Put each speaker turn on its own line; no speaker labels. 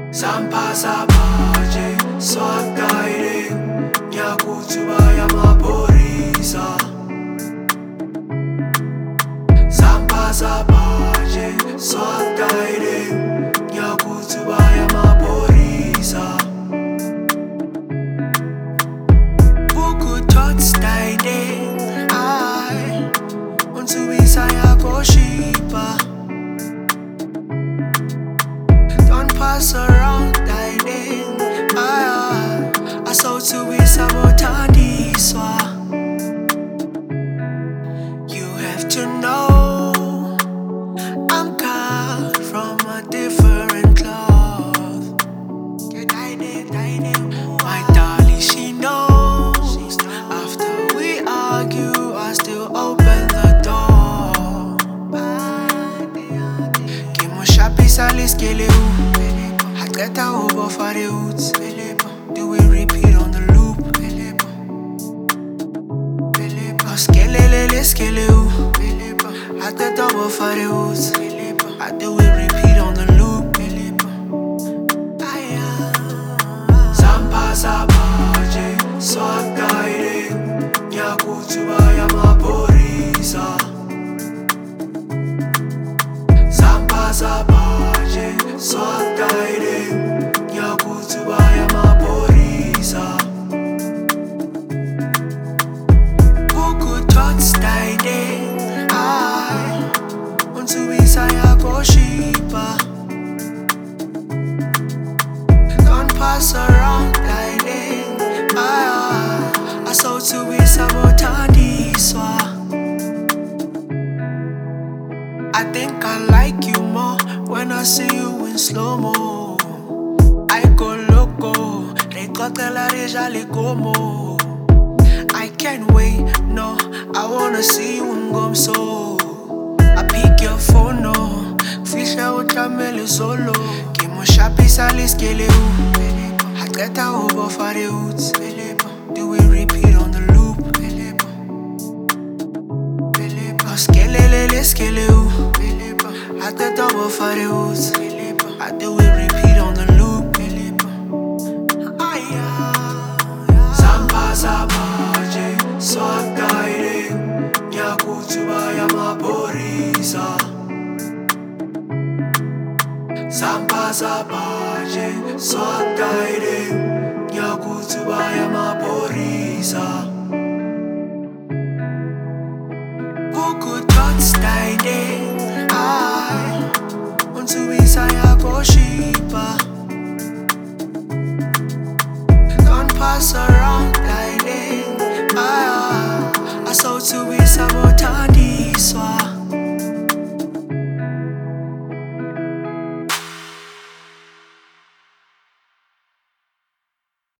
Sampasa baje, swag guiding, nyakutuba ya maporisa. Sampasa baje, swag guiding, nyakutuba ya maporisa. Buku thoughts guiding, I untuisa ya koshipa. Don't pass around guiding, I saw to be sabotandi swa. You have to know I'm cut from a different cloth. My darling, she knows. After we argue, I still open the door. Kimo shapi salis keleu. Hatleta over for the hoots. Do we repeat on the loop? Skelele skeleu. Hatleta over for the hoots. Do we repeat on the loop? Sampasa baje, swag guiding, nyakutuba ya maporisa. Sampasa baje, swag guiding, nyakutuba ya maporisa. Buku thoughts guiding, I untuisa ya koshipa. Don't pass around guiding, I saw to be sabotandi swa. I think I like you more when I see you in slow-mo. I go loco, recote la reja le como. I can't wait, no, I wanna see you in Gomso. I pick your phone, no, fisha utamele solo. Kimo shapi salis keleu. Hatleta over for the hoots. Do we repeat on the loop? Skelele skeleu. Hatleta over for the hoots. Do we repeat on the loop? Sampasa baje, swag guiding, nyakutuba ya maporisa. Sampasa baje, swag guiding, nyakutuba ya maporisa.